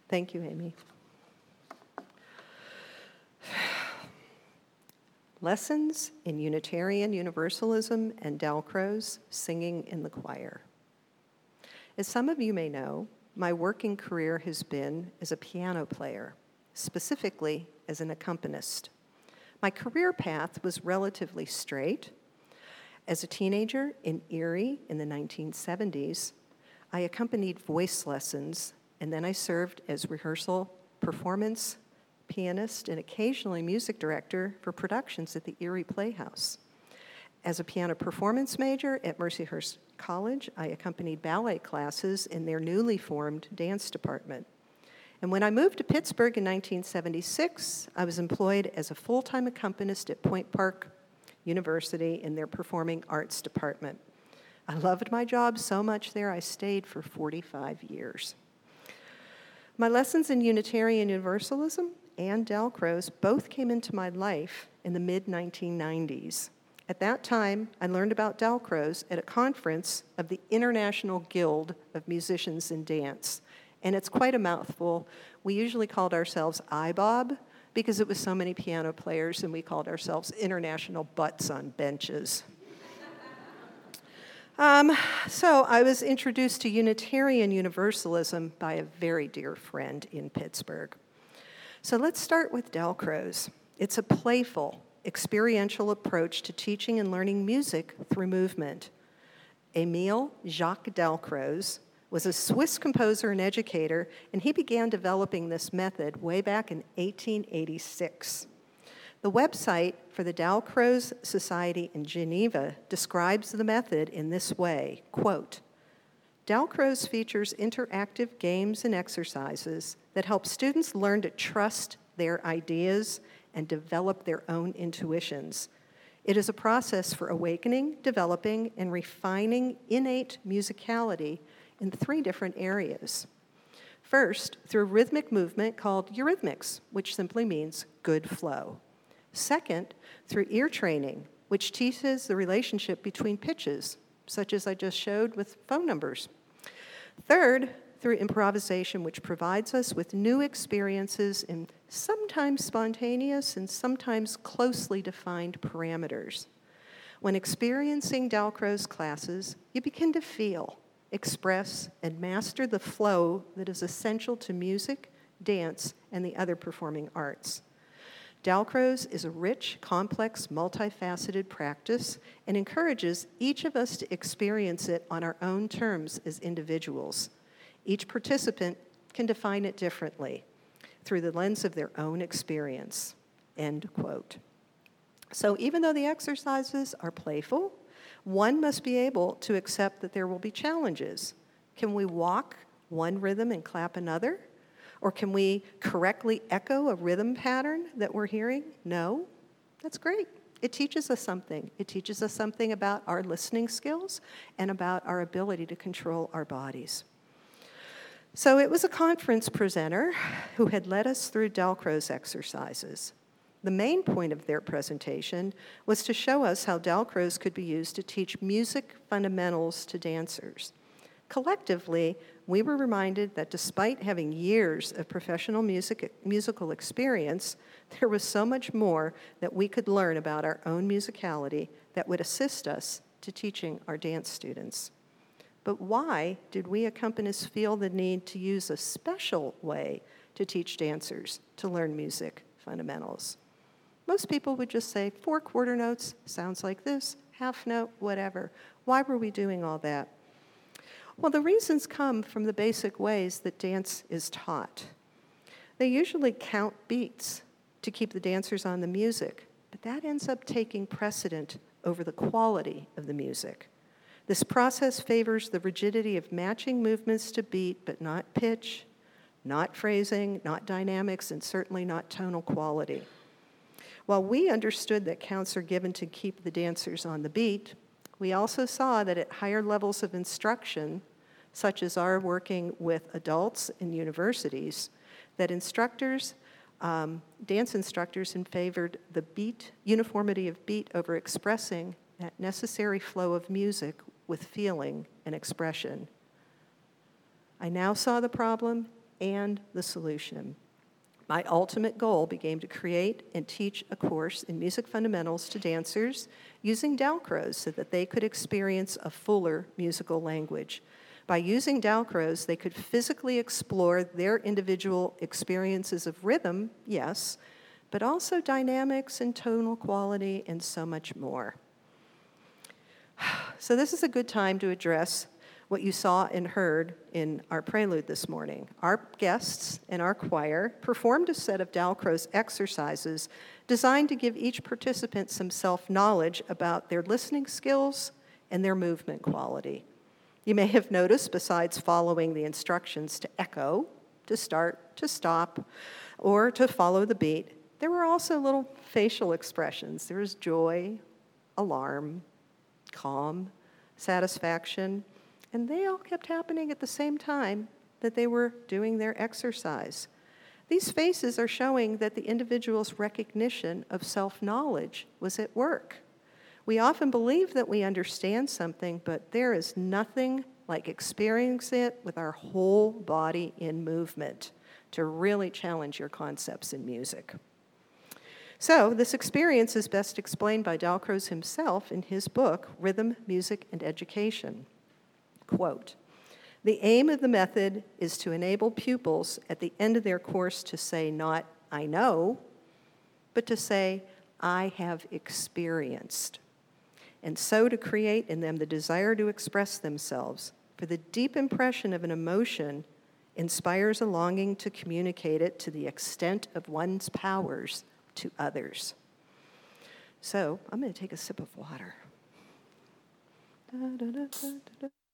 Thank you, Amy. Lessons in Unitarian Universalism and Dalcroze, Singing in the Choir. As some of you may know, my working career has been as a piano player, specifically as an accompanist. My career path was relatively straight. As a teenager in Erie in the 1970s, I accompanied voice lessons, and then I served as rehearsal, performance, pianist, and occasionally music director for productions at the Erie Playhouse. As a piano performance major at Mercyhurst College, I accompanied ballet classes in their newly formed dance department. And when I moved to Pittsburgh in 1976, I was employed as a full-time accompanist at Point Park University in their performing arts department. I loved my job so much there, I stayed for 45 years. My lessons in Unitarian Universalism and Dalcroze both came into my life in the mid-1990s. At that time, I learned about Dalcroze at a conference of the International Guild of Musicians in Dance. And it's quite a mouthful. We usually called ourselves IBOB because it was so many piano players, and we called ourselves International Butts on Benches. So I was introduced to Unitarian Universalism by a very dear friend in Pittsburgh. So let's start with Dalcroze. It's a playful, experiential approach to teaching and learning music through movement. Émile Jacques Dalcroze was a Swiss composer and educator, and he began developing this method way back in 1886. The website for the Dalcroze Society in Geneva describes the method in this way, quote, Dalcroze features interactive games and exercises that help students learn to trust their ideas and develop their own intuitions. It is a process for awakening, developing, and refining innate musicality in 3 different areas. First, through rhythmic movement called eurythmics, which simply means good flow. Second, through ear training, which teaches the relationship between pitches, such as I just showed with phone numbers. Third, through improvisation, which provides us with new experiences in sometimes spontaneous and sometimes closely defined parameters. When experiencing Dalcroze classes, you begin to feel, express, and master the flow that is essential to music, dance, and the other performing arts. Dalcroze is a rich, complex, multifaceted practice and encourages each of us to experience it on our own terms as individuals. Each participant can define it differently through the lens of their own experience, end quote. So even though the exercises are playful, one must be able to accept that there will be challenges. Can we walk one rhythm and clap another? Or can we correctly echo a rhythm pattern that we're hearing? No? That's great. It teaches us something. It teaches us something about our listening skills and about our ability to control our bodies. So it was a conference presenter who had led us through Dalcroze exercises. The main point of their presentation was to show us how Dalcroze could be used to teach music fundamentals to dancers. Collectively, we were reminded that despite having years of professional musical experience, there was so much more that we could learn about our own musicality that would assist us to teaching our dance students. But why did we accompanists feel the need to use a special way to teach dancers to learn music fundamentals? Most people would just say 4 quarter notes, sounds like this, half note, whatever. Why were we doing all that? Well, the reasons come from the basic ways that dance is taught. They usually count beats to keep the dancers on the music, but that ends up taking precedent over the quality of the music. This process favors the rigidity of matching movements to beat, but not pitch, not phrasing, not dynamics, and certainly not tonal quality. While we understood that counts are given to keep the dancers on the beat, we also saw that at higher levels of instruction, such as our working with adults in universities, that instructors, dance instructors favored the beat, uniformity of beat over expressing that necessary flow of music with feeling and expression. I now saw the problem, and the solution. My ultimate goal became to create and teach a course in music fundamentals to dancers using Dalcroze so that they could experience a fuller musical language. By using Dalcroze, they could physically explore their individual experiences of rhythm, yes, but also dynamics and tonal quality and so much more. So this is a good time to address what you saw and heard in our prelude this morning. Our guests and our choir performed a set of Dalcroze exercises designed to give each participant some self-knowledge about their listening skills and their movement quality. You may have noticed, besides following the instructions to echo, to start, to stop, or to follow the beat, there were also little facial expressions. There was joy, alarm, calm, satisfaction, and they all kept happening at the same time that they were doing their exercise. These faces are showing that the individual's recognition of self-knowledge was at work. We often believe that we understand something, but there is nothing like experiencing it with our whole body in movement to really challenge your concepts in music. So this experience is best explained by Dalcroze himself in his book, Rhythm, Music, and Education. Quote, "The aim of the method is to enable pupils at the end of their course to say not, I know, but to say, I have experienced, and so to create in them the desire to express themselves, for the deep impression of an emotion inspires a longing to communicate it to the extent of one's powers to others." So I'm going to take a sip of water. Da, da, da, da, da, da.